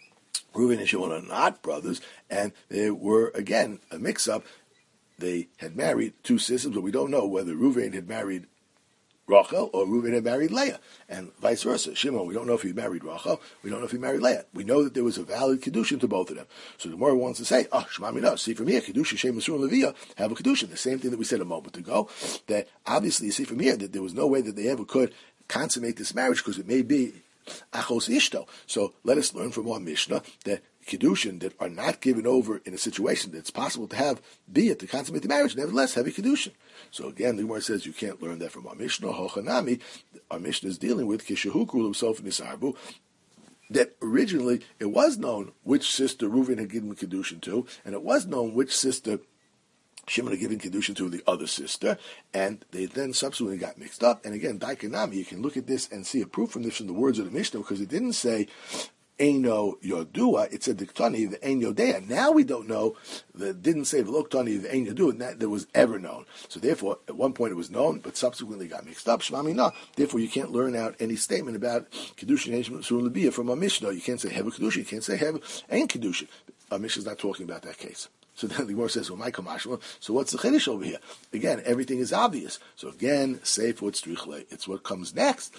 Reuven and Shimon are not brothers, and they were, again, a mix-up. They had married two sisters, but we don't know whether Reuven had married Rachel, or Reuven had married Leah, and vice versa. Shimon, we don't know if he married Rachel, we don't know if he married Leah. We know that there was a valid Kedushin to both of them. So the Gemara wants to say, oh, Shema Mina, see from here, Kedushin, Shem, Masur, and Leviah have a Kedushin. The same thing that we said a moment ago, that obviously you see from here that there was no way that they ever could consummate this marriage, because it may be Achos Ishto. So let us learn from our Mishnah that Kedushin that are not given over in a situation that's possible to have, be it to consummate the marriage, nevertheless have a Kedushin. So again, the Gemara says you can't learn that from our Mishnah. Hochanami, our Mishnah is dealing with Kishahukru Sof Nisarbu, that originally it was known which sister Reuven had given Kedushin to, and it was known which sister Shimon had given Kedushin to the other sister, and they then subsequently got mixed up. And again, Daikanami, you can look at this and see a proof from this from the words of the Mishnah, because it didn't say Eino Yodua, it said Diktani, the Ein Yodea. Now we don't know, that didn't say Veloktani, the Ein Yodua, and that, that was ever known. So therefore, at one point it was known, but subsequently got mixed up. Shmamina. Therefore, you can't learn out any statement about Kedushin Heshim Surah Labiyah from a Mishnah. You can't say Heva Kedushin, you can't say Heva Ein Kedushin. Our Mishnah is not talking about that case. So then the Gemara says, well, my kamashma, so what's the chiddush over here? Again, everything is obvious. So again, seif what's trichle. It's what comes next.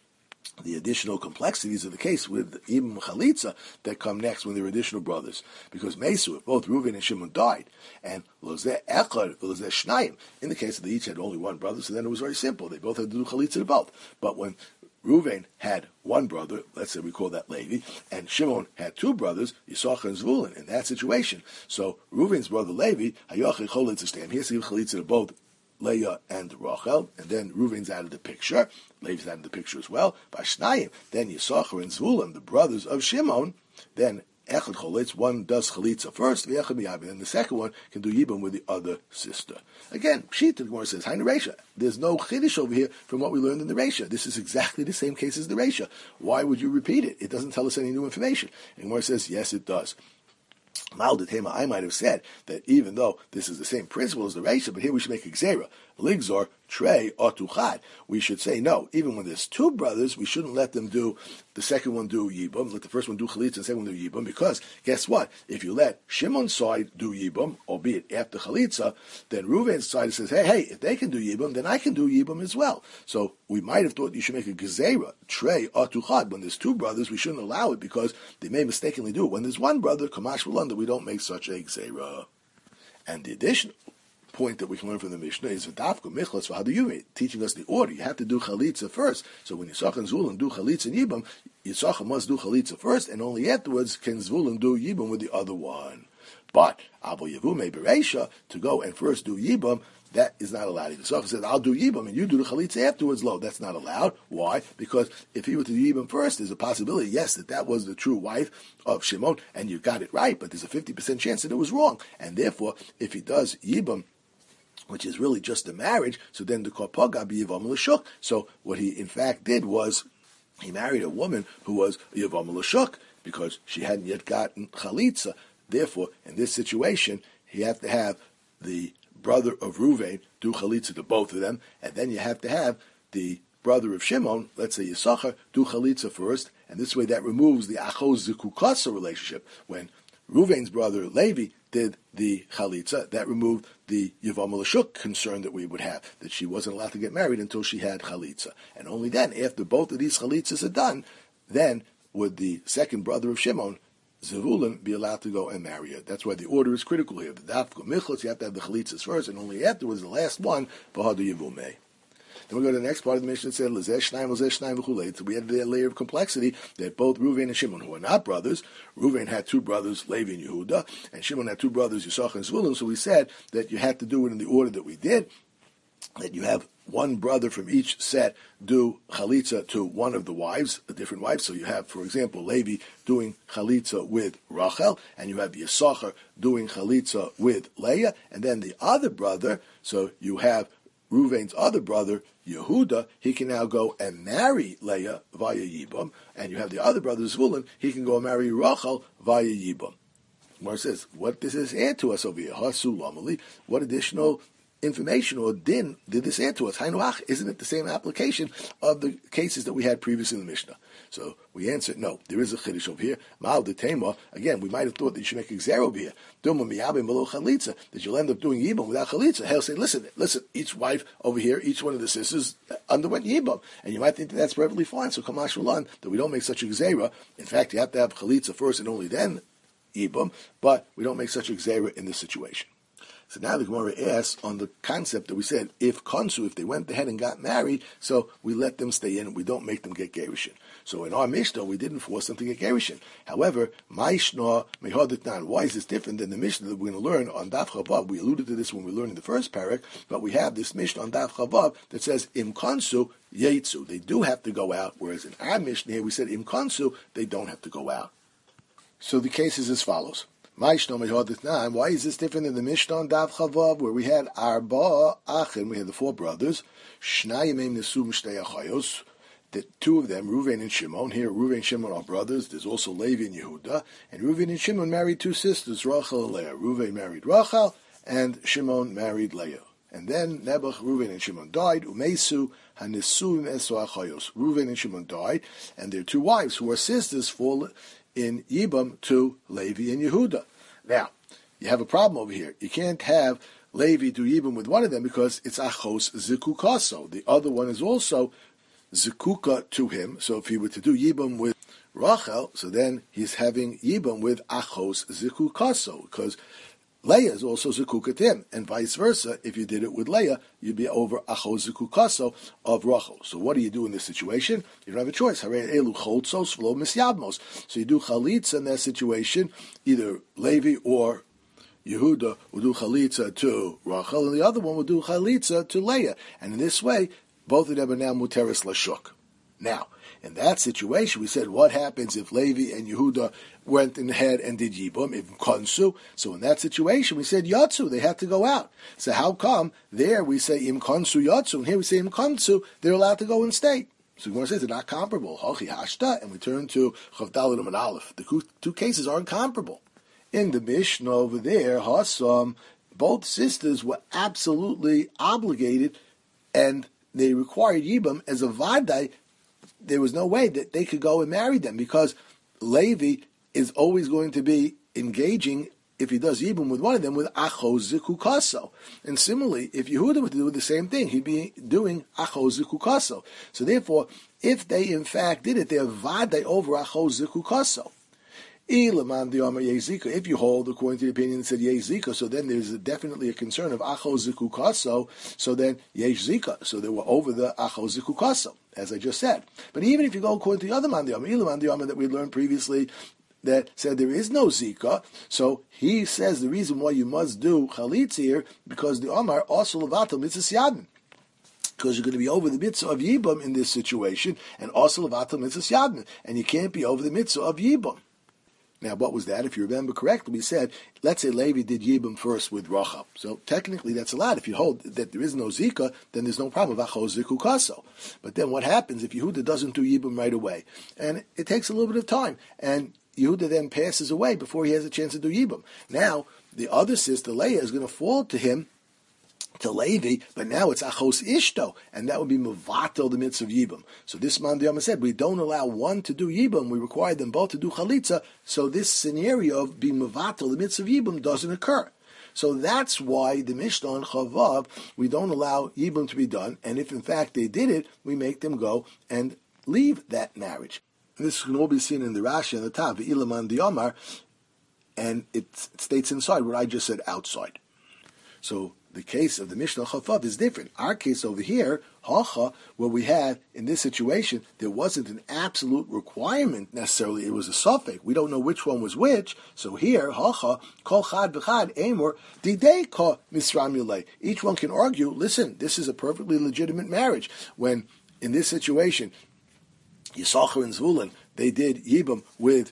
The additional complexities of the case with Ibn Chalitza that come next when there are additional brothers. Because Mesu, both Reuven and Shimon died, and Lozeh Echad, Lozeh Shnayim, in the case that they each had only one brother, so then it was very simple. They both had to do Chalitza to both. But when Reuven had one brother, let's say we call that Levi, and Shimon had two brothers, Yisachar and Zvulun, in that situation. So Reuven's brother Levi, Hayachi Cholitza Stam, he has to give Chalitza to both Leah and Rachel, and then Reuven's out of the picture, Levi's out of the picture as well. Vashnayim, then Yisachar and Zvulun, the brothers of Shimon, then Echad Cholitz, one does Chalitza first, V'echad Miyabin, and the second one can do Yibam with the other sister. Again, Pshita, the Gemara says, Hainu Reisha. There's no Chiddush over here from what we learned in the Reisha. This is exactly the same case as the Reisha. Why would you repeat it? It doesn't tell us any new information. And the Gemara says, yes, it does. Maldetema, I might have said that even though this is the same principle as the Reisha, but here we should make a Gzera. Ligzor, Trey, Otuchad. We should say, no, even when there's two brothers, we shouldn't let them do, the second one do Yibam, let the first one do Chalitza and the second one do Yibam, because guess what? If you let Shimon's side do Yibam, albeit after Chalitza, then Reuven's side says, hey, hey, if they can do Yibam, then I can do Yibam as well. So we might have thought you should make a Gezerah, Trey, Otuchad. When there's two brothers, we shouldn't allow it because they may mistakenly do it. When there's one brother, Kamash Malanda, we don't make such a Gezerah. And the additional point that we can learn from the Mishnah is V'dafka Michlas V'haduyuvi, teaching us the order. You have to do Chalitza first. So when Yisachar and Zvulun do Chalitza and Yibam, Yisachar must do Chalitza first, and only afterwards can Zvulun do Yibam with the other one. But Avo Yavume Bereisha, to go and first do Yibam, that is not allowed. If Yisachar says, I'll do Yibam, and you do the Chalitza afterwards, lo, that's not allowed. Why? Because if he were to do Yibam first, there's a possibility, yes, that that was the true wife of Shimon, and you got it right, but there's a fifty percent chance that it was wrong. And therefore, if he does Yibam, which is really just a marriage, so then the Korpoga be Yavam L'Shuk. So what he in fact did was, he married a woman who was Yavam L'Shuk, because she hadn't yet gotten Chalitza. Therefore, in this situation, he had to have the brother of Reuven do Chalitza to both of them, and then you have to have the brother of Shimon, let's say Yisachar, do Chalitza first, and this way that removes the Achos Zikukasa relationship. When Reuven's brother Levi did the Chalitza, that removed the Yavam L'Shuk concern that we would have, that she wasn't allowed to get married until she had Chalitza. And only then, after both of these Chalitzas are done, then would the second brother of Shimon, Zevulun, be allowed to go and marry her. That's why the order is critical here. The Dafka Michlos, you have to have the Chalitzas first, and only afterwards, the last one, Bahadu Yavumeh. Then we go to the next part of the Mishnah that said, Lezeh Shnayim, Lezeh Shnayim v'chulei. So we had the layer of complexity that both Reuven and Shimon, who are not brothers, Reuven had two brothers, Levi and Yehuda, and Shimon had two brothers, Yisachar and Zvulun. So we said that you had to do it in the order that we did, that you have one brother from each set do Chalitza to one of the wives, a different wife. So you have, for example, Levi doing Chalitza with Rachel, and you have Yisachar doing Chalitza with Leah, and then the other brother, so you have Reuven's other brother, Yehuda, he can now go and marry Leah via Yibam, and you have the other brother, Zvulun, he can go and marry Rachel via Yibam. Mar says, what does this add to us over here? What additional information or din did this add to us? Hainuach, isn't it the same application of the cases that we had previously in the Mishnah? So we answered, no, there is a chiddush over here. Ma'al detema, again, we might have thought that you should make a gzera over here. Dilma miyabim below chalitza, that you'll end up doing yibam without chalitza. He'll say, listen, listen, each wife over here, each one of the sisters underwent yibam. And you might think that that's perfectly fine. So kamash ulan, that we don't make such a gzera. In fact, you have to have chalitza first and only then yibam, but we don't make such a gzera in this situation. So now the Gemara asks on the concept that we said, if konsu, if they went ahead and got married, so we let them stay in, we don't make them get gerushin. So in our Mishnah, we didn't force them to get gerushin. However, Maishna Mehaditnan, why is this different than the Mishnah that we're going to learn on Daf Chavav? We alluded to this when we learned in the first parak, but we have this Mishnah on Daf Chavav that says, Im konsu yetsu, they do have to go out, whereas in our Mishnah here we said, Im konsu, they don't have to go out. So the case is as follows. Why is this different than the Mishnah on Daf Chavav, where we had Arba Achin, we had the four brothers, Shnayim Nesu Mishtei Achayos, the two of them, Reuven and Shimon. Here, Reuven and Shimon are brothers. There's also Levi and Yehuda, and Reuven and Shimon married two sisters, Rachel and Leah. Reuven married Rachel, and Shimon married Leah. And then Nebuch, Reuven and Shimon died. Umesu Hanesuim Esu Achayos. Reuven and Shimon died, and their two wives, who are sisters, fall in Yibam to Levi and Yehuda. Now, you have a problem over here. You can't have Levi do Yibam with one of them because it's Achos Zikukaso. The other one is also Zikuka to him. So if he were to do Yibam with Rachel, so then he's having Yibam with Achos Zikukaso, because Leah is also Zekuka to him, and vice versa. If you did it with Leah, you'd be over Achos Zekukaso of Rachel. So what do you do in this situation? You don't have a choice. So you do Chalitza in that situation, either Levi or Yehuda will do Chalitza to Rachel, and the other one will do Chalitza to Leah. And in this way, both of them are now Muteris Lashuk. Now, in that situation, we said, what happens if Levi and Yehuda went ahead and did Yibam, if Konsu? So in that situation, we said Yatsu, they had to go out. So how come there we say Im Konsu Yatsu, and here we say Im Konsu, they're allowed to go and stay? So Gemara says they're not comparable. Hachi Hashta, and we turn to Chavdal and Aleph. The two cases aren't comparable. In the Mishnah over there, Hasam, both sisters were absolutely obligated, and they required Yibam as a Vadai. There was no way that they could go and marry them, because Levi is always going to be engaging, if he does Yibum with one of them, with Achos Zikukaso. And similarly, if Yehuda were to do the same thing, he'd be doing Achos Zikukaso. So therefore, if they in fact did it, they're Vadai over Achos Zikukaso. If you hold according to the opinion that said Yesh Zika, so then there's definitely a concern of Achos Zikukaso, so then Yesh Zika, so they were over the Achos Zikukaso, as I just said. But even if you go according to the other Mandiyama, Ilam Mandiyama that we learned previously, that said there is no Zika, so he says the reason why you must do Chalitz here, because the Omar also Levatel Mitzvah Yadin, because you're going to be over the mitzvah of Yibam in this situation, and also Levatel Mitzvah Yadin, and you can't be over the mitzvah of Yibam. Now, what was that? If you remember correctly, we said, let's say Levi did Yibam first with Rachel. So technically that's allowed. If you hold that there is no Zika, then there's no problem with Achos Zikukaso. But then what happens if Yehuda doesn't do Yibam right away? And it takes a little bit of time. And Yehuda then passes away before he has a chance to do Yibam. Now, the other sister, Leah, is going to fall to him, to Levi, but now it's Achos Ishto, and that would be Mevatel, the mitzvah of Yibam. So this Mandiyama said, we don't allow one to do Yibam, we require them both to do Chalitza, so this scenario of being Mevatel, the mitzvah of Yibam, doesn't occur. So that's why the Mishnah on Chavav, we don't allow Yibam to be done, and if in fact they did it, we make them go and leave that marriage. And this can all be seen in the Rashi and the Tav, Ilam Mandiyamar, and it states inside what I just said outside. So the case of the Mishnah Chavav is different. Our case over here, Hacha, where we had, in this situation, there wasn't an absolute requirement necessarily. It was a suffix. We don't know which one was which. So here, Hacha, Kol Chad B'chad, Amor, Didei Ka Misram Yulei. Each one can argue, listen, this is a perfectly legitimate marriage. When, in this situation, Yisachar and Zvulun, they did Yibam with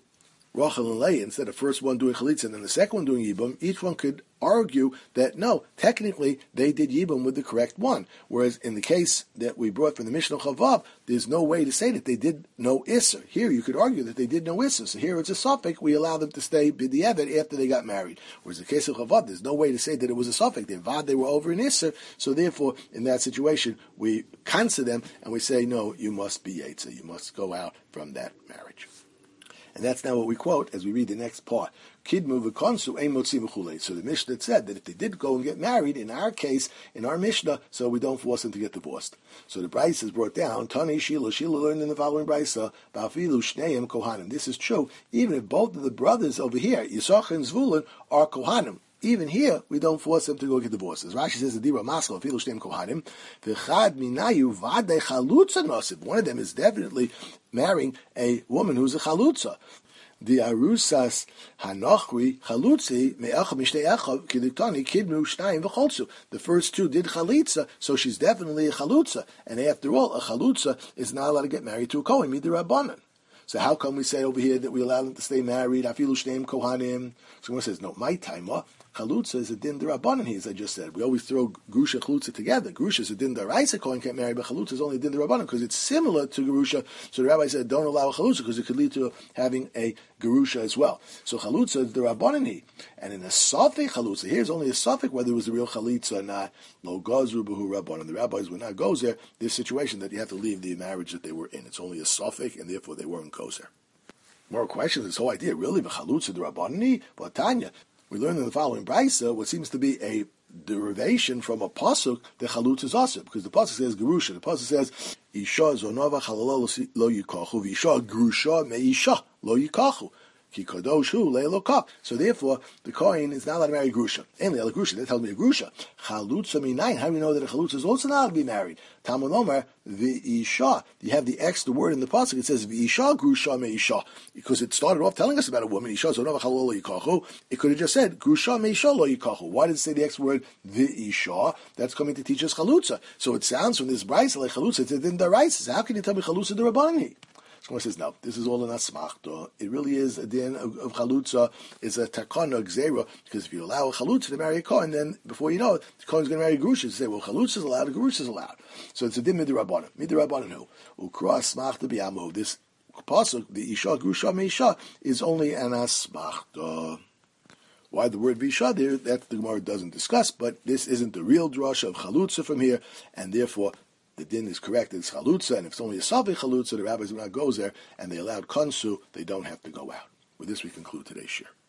Rachel and Leah, instead of first one doing chalitza and then the second one doing yibum, each one could argue that no, technically they did yibum with the correct one. Whereas in the case that we brought from the Mishnah Chavav, there's no way to say that they did no isser. Here you could argue that they did no isser. So here it's a suffix. We allow them to stay b'di'evet after they got married. Whereas in the case of Chavav, there's no way to say that it was a suffix. They vad they were over in isser. So therefore, in that situation, we cancel them and we say no, you must be yetzer. You must go out from that marriage. And that's now what we quote as we read the next part. Kidmu v'konsu ein motzi v'chulei. So the Mishnah said that if they did go and get married, in our case, in our Mishnah, so we don't force them to get divorced. So the Brisa is brought down. Tani Shila. Shila learned in the following Brisa, Ba'afilu shneim kohanim. This is true, even if both of the brothers over here, Yisachar and Zvulun, are kohanim. Even here, we don't force them to go get divorced. As Rashi says, the Dibra Masal, Afilu Shneim Kohanim, V'chad minayu vadei chalutza nosib. One of them is definitely marrying a woman who's a chalutza. The arusas hanochri chalutzi me'echa mishnei echa kiliktani kidnu shnayim v'cholzu. The first two did chalitza, so she's definitely a chalutza. And after all, a chalutza is not allowed to get married to a kohen, midrabanan. So how come we say over here that we allow them to stay married? Afilu shneim kohanim. So one says, no, my time, chalutza is a din derabanan here, as I just said. We always throw grusha and chalutza together. Grusha is a din deraisa, kohen can't marry, but chalutza is only a din derabanan because it's similar to gerusha. So the rabbi said, don't allow a chalutza because it could lead to having a gerusha as well. So chalutza is derabanan here. And in a safek chalutza, here's only a safek whether it was the real chalitza or not. Lo gazru b'hu rabbanan. The rabbis would not goes there. This situation that you have to leave the marriage that they were in. It's only a safek, and therefore they weren't goes there. More questions. This whole idea, really, v'chalutza derabanan? But Tanya, we learn in the following brisa what seems to be a derivation from a pasuk that chalutza is also, because the pasuk says gerusha. The pasuk says isha zonava chalala lo yikachu v'isha gerusha meisha lo yikachu. So therefore, the kohen is not allowed to marry a grusha. And the grusha, that tells me a grusha. Chalutza minayin. How do we know that a chalutza is also not allowed to be married? Talmud Omer v'isha. You have the extra word in the pasuk. It says v'isha grusha meisha, because it started off telling us about a woman. Isha zonava chalala lo yikachu. It could have just said grusha meisha lo yikachu. Why did it say the extra word v'isha? That's coming to teach us chalutza. So it sounds from this brayso like chalutza. It's in the rice. How can you tell me chalutza derabbanan? So one says, no, this is all an asmachta. It really is a din of, of chalutza, is a takana, gzera, because if you allow a chalutza to marry a kohen, then before you know it, the kohen's going to marry a grusha. You say, well, chalutza is allowed, a grusha is allowed. So it's a din midirabbanan. Midirabbanan who? Ukra asmachta bi'amu. This pasuk, the isha grusha meisha, is only an asmachta. Why the word visha there, that the Gemara doesn't discuss, but this isn't the real drasha of chalutza from here, and therefore, the din is correct, it's chalutza, and if it's only a savik chalutza, the rabbis do not go there, and they allowed konsu, they don't have to go out. With this, we conclude today's shir.